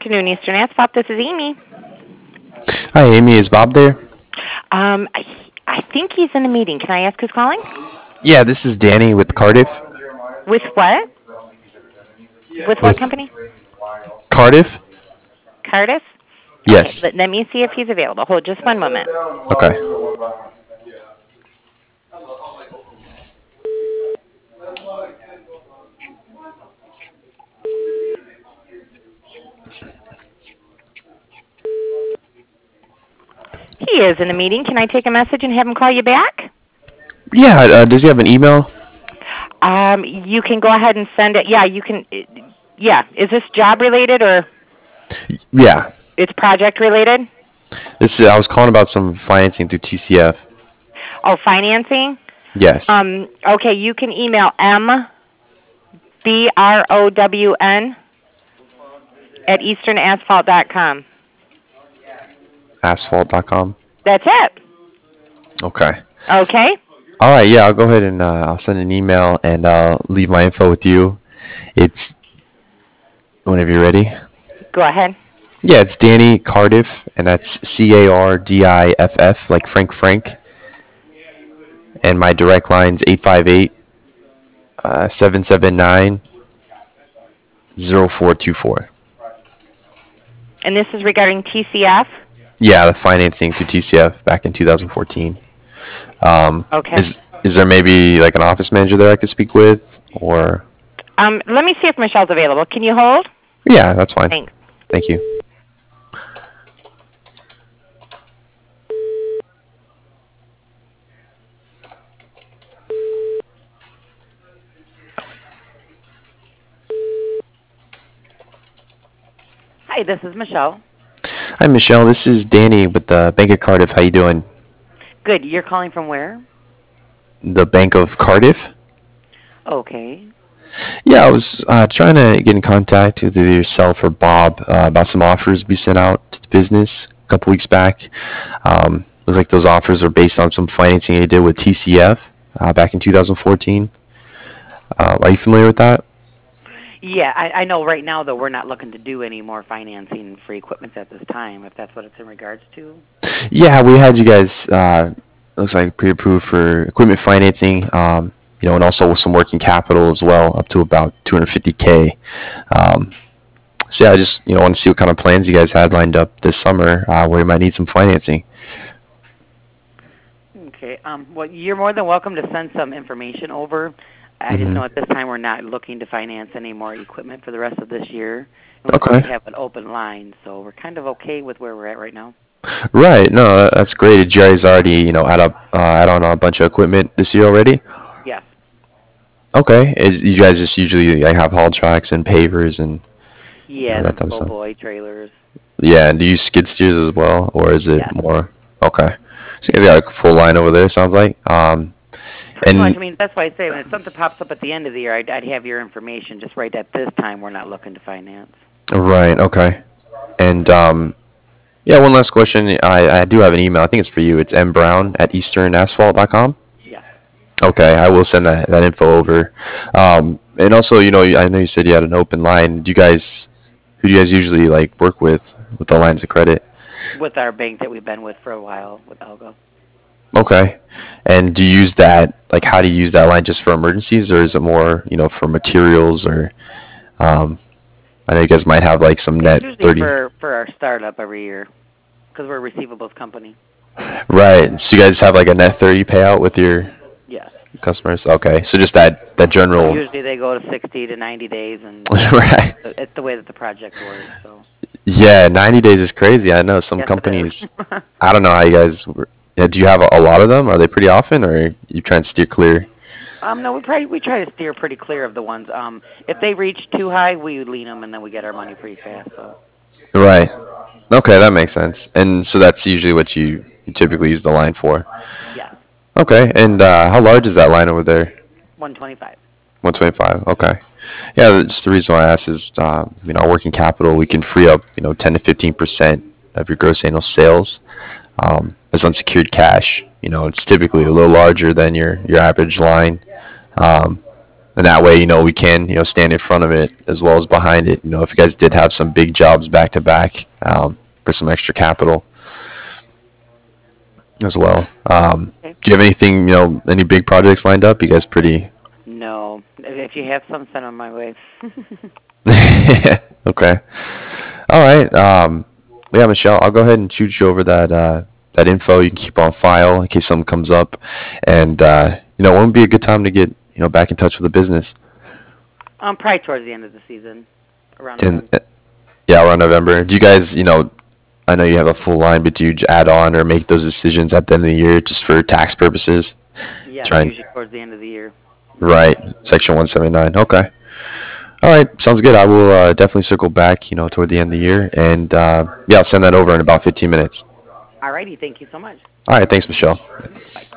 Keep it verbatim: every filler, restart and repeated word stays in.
afternoon, Eastern Asphalt. This is Amy. Hi, Amy. Is Bob there? Um, I, I think he's in a meeting. Can I ask who's calling? Yeah, this is Danny with Cardiff. With what? With what With company? Cardiff? Cardiff? Okay, Yes. let, let me see if he's available. Hold just one moment. Okay. He is in a meeting. Can I take a message and have him call you back? Yeah, uh, does he have an email? Um, you can go ahead and send it. Yeah, you can. Yeah, is this job related or Yeah. it's project related? This is, I was calling about some financing through T C F. Oh, financing. Yes. Um, okay, you can email M B R O W N at eastern asphalt dot com. asphalt dot com. That's it. Okay. Okay. All right. Yeah, I'll go ahead and uh, I'll send an email and uh, leave my info with you. It's whenever you're ready. Go ahead. Yeah, it's Danny Cardiff, and that's C A R D I F F, like Frank Frank. And my direct line's eight five eight, seven seven nine, zero four two four. And this is regarding T C F? Yeah, the financing through T C F back in two thousand fourteen. Um, Okay. is is there maybe like an office manager there I could speak with, or? Um, let me see if Michelle's available. Can you hold? Yeah, that's fine. Thanks. Thank you. Hi, this is Michelle. Hi, Michelle. This is Danny with the Bank of Cardiff. How you doing? Good. You're calling from where? The Bank of Cardiff? Okay. Yeah, I was uh, trying to get in contact with either yourself or Bob uh, about some offers we sent out to the business a couple weeks back. Um, looks like those offers are based on some financing you did with T C F uh, back in two thousand fourteen. Uh, are you familiar with that? Yeah, I, I know right now, though, we're not looking to do any more financing for equipment at this time, if that's what it's in regards to. Yeah, we had you guys, uh, looks like pre-approved for equipment financing, um, you know, and also with some working capital as well, up to about two hundred fifty K. Um, so yeah, I just, you know, want to see what kind of plans you guys had lined up this summer uh, where you might need some financing. Okay. Um, well, you're more than welcome to send some information over. I just Mm-hmm. know at this time we're not looking to finance any more equipment for the rest of this year. And we Okay. have an open line, so we're kind of okay with where we're at right now. Right. No, that- that's great. Did you guys already, you know, add up, uh, add on a bunch of equipment this year already? Yes. Okay. Is, you guys just usually like have haul tracks and pavers and you know, Yes, that type of full stuff? boy trailers. Yeah. And do you use skid steers as well, or is it Yes. more? Okay. So you guys got like a full line over there. Sounds like. Um, Pretty much. and I mean, that's why I say when if something pops up at the end of the year, I'd, I'd have your information. Just right at this time, we're not looking to finance. right. Okay. And um, yeah. One last question. I I do have an email. I think it's for you. It's m brown at eastern asphalt dot com. Yes. Okay, I will send that, that info over. Um, and also, you know, I know you said you had an open line. Do you guys, who do you guys usually like work with with the lines of credit? With our bank that we've been with for a while, with Algo. Okay. And do you use that, like, how do you use that line just for emergencies, or is it more, you know, for materials, or, um, I know you guys might have like some It's net usually thirty. for, for our startup every year because we're a receivables company. Right. So you guys have like a net thirty payout with your Yes. customers? Okay. So just that, that But general. usually they go to sixty to ninety days, and Right. it's the way that the project works. So Yeah, ninety days is crazy. I know some yes, it companies. is. I don't know how you guys. Yeah, do you have a, a lot of them? Are they pretty often, or you try and steer clear? um, no, we try we try to steer pretty clear of the ones. Um, if they reach too high, we lean them, and then we get our money pretty fast. So Right. Okay, that makes sense. And so that's usually what you, you typically use the line for. yes, Okay. And uh, how large is that line over there? one twenty-five. one twenty-five. Okay. Yeah, just the reason why I asked is, uh, you know, our working capital, we can free up, you know, ten to fifteen percent of your gross annual sales um, as unsecured cash. You know, it's typically a little larger than your, your average line. Um, and that way, you know, we can, you know, stand in front of it as well as behind it. You know, if you guys did have some big jobs back to back, um, for some extra capital as well. Um, Okay. do you have anything, you know, any big projects lined up? You guys pretty No. If you have some, send them my way. okay. All right. Um, yeah, Michelle, I'll go ahead and shoot you over that uh, that info. You can keep on file in case something comes up, and uh, you know, when would be a good time to get you know back in touch with the business? um, probably towards the end of the season, around In, November. yeah, around November. Do you guys, you know, I know you have a full line, but do you add on or make those decisions at the end of the year just for tax purposes? Yeah, Try and usually towards the end of the year. right, Section one seventy-nine. Okay. All right, sounds good. I will uh, definitely circle back, you know, toward the end of the year, and uh, yeah, I'll send that over in about fifteen minutes. Alrighty, thank you so much. All right, thanks, Michelle. Bye.